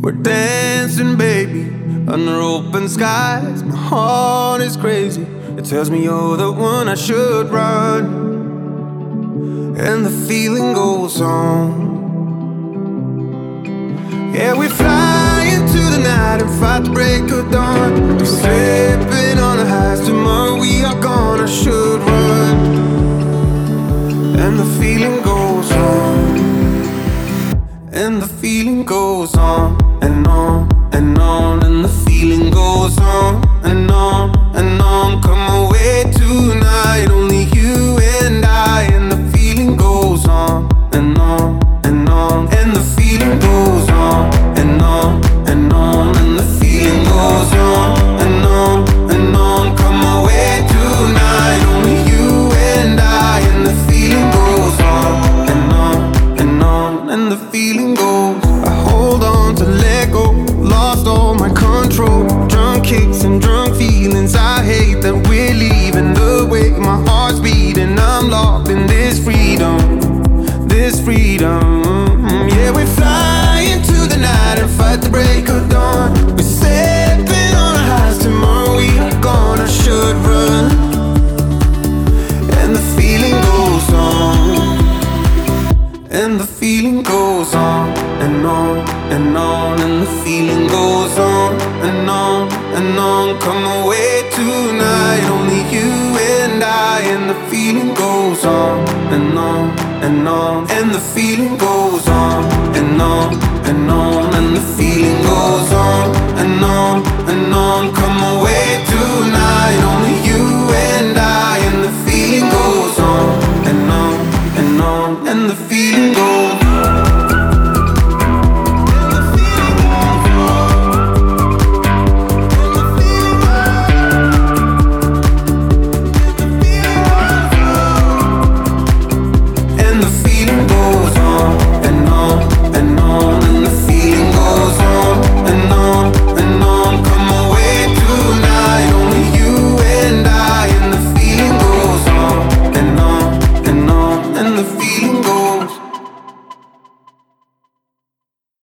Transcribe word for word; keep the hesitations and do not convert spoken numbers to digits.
We're dancing, baby, under open skies. My heart is crazy. It tells me you're the one I should run, and the feeling goes on. Yeah, we fly into the night and fight the break of dawn. We're slipping on the highs. Tomorrow we are gone. I should run, and the feeling goes on. And the feeling goes on and on and on, and the feeling goes on and on and on. Come away tonight, only you and I. And the feeling goes on and on and on, and the feeling goes on and on and on, and the feeling goes on and on and on. Come away tonight, only you and I. And the feeling goes on and on and on, and the feeling goes. I hold on to let go, lost all my control. Drunk kicks and drunk feelings. I hate that we're leaving. The way my heart's beating, I'm locked in this freedom, this freedom. Yeah, we fly into the night and fight the break of dawn. We're stepping on our highs. Tomorrow we are gone. I should run, and the feeling goes on. And the feeling goes on and on and on, and the feeling goes on and on and on. Come away tonight, only you and I. And the feeling goes on and on and on, and the feeling goes on and on and on, and the feeling goes on and on and on. Come away tonight, only